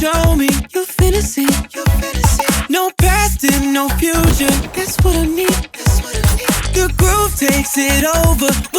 show me your fantasy. No past and no future. That's what I need. The groove takes it over.